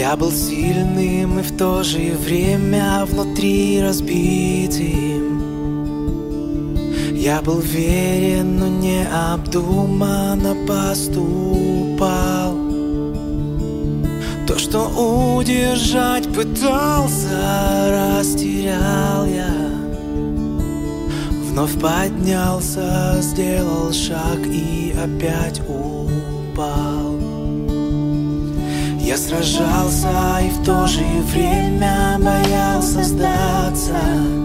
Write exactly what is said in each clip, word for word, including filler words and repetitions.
Я был сильным и в то же время внутри разбитым. Я был верен, но необдуманно поступал. То, что удержать пытался, растерял я. Вновь поднялся, сделал шаг и опять упал. Я сражался и в то же время боялся сдаться.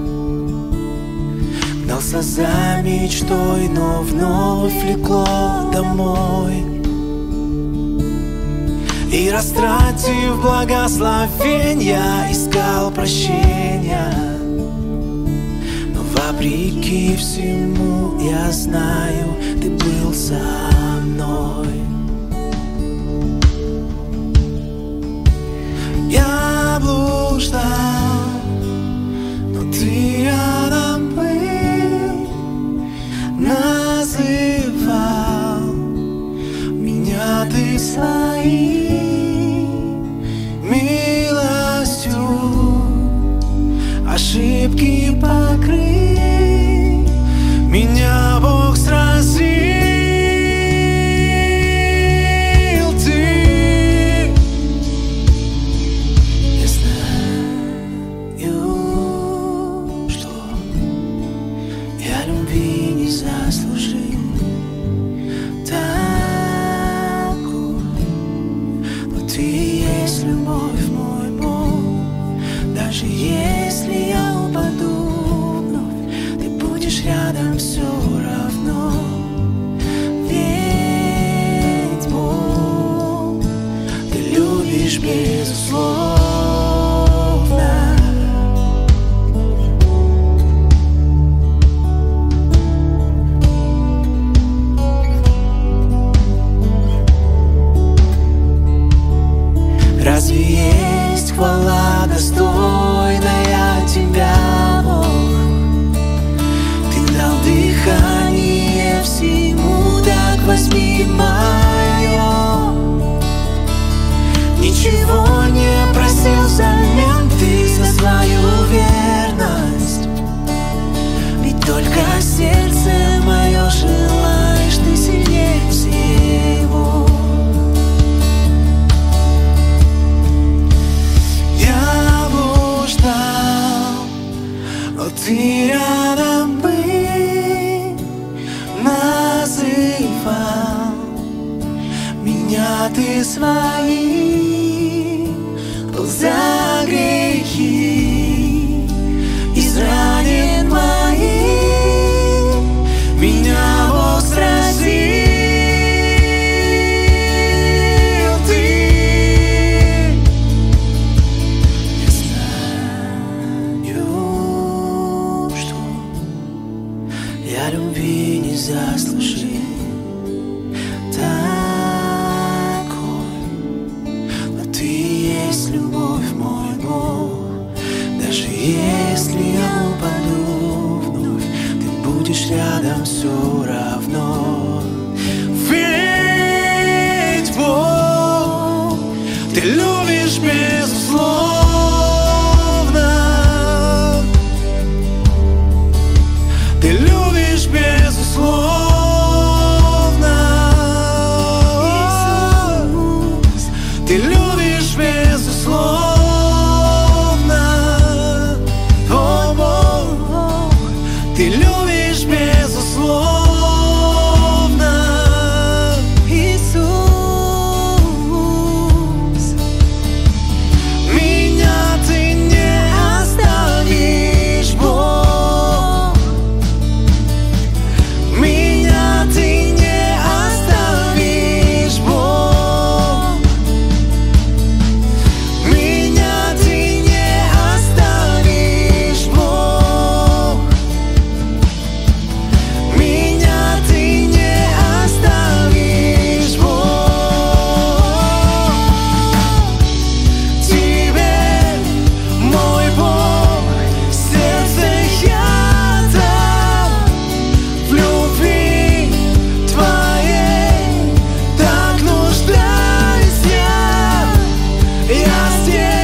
Гнался за мечтой, но вновь влекло домой. И растратив благословенья, искал прощения. Но вопреки всему я знаю, ты был со мной. Я блуждал, но ты рядом был. Называл меня ты своей милостью. Ошибки покрый, меня Бог сразил. Любви не заслужил такой, но ты есть любовь, мой Бог. Даже если я упаду вновь, ты будешь рядом все равно. Ведь Бог, ты любишь безусловно. Разве есть хвала достойная тебя, Бог? Ты дал дыхание всему, так возьми мое. Ничего не просил взамен ты за свою верность. Ведь только сердце мое желаешь ты сильнее всего. Ты рядом был, называл меня ты своим, был за грехи, изранен моим, меня Бог сразил. Я любви не заслужил такой, но ты есть любовь, мой Бог. Даже если я упаду вновь, ты будешь рядом все равно. Ведь Бог, ты любишь безусловно. Ты любишь безусловно. Ты любишь безусловно. О, Бог, ты любишь безусловно. вместе.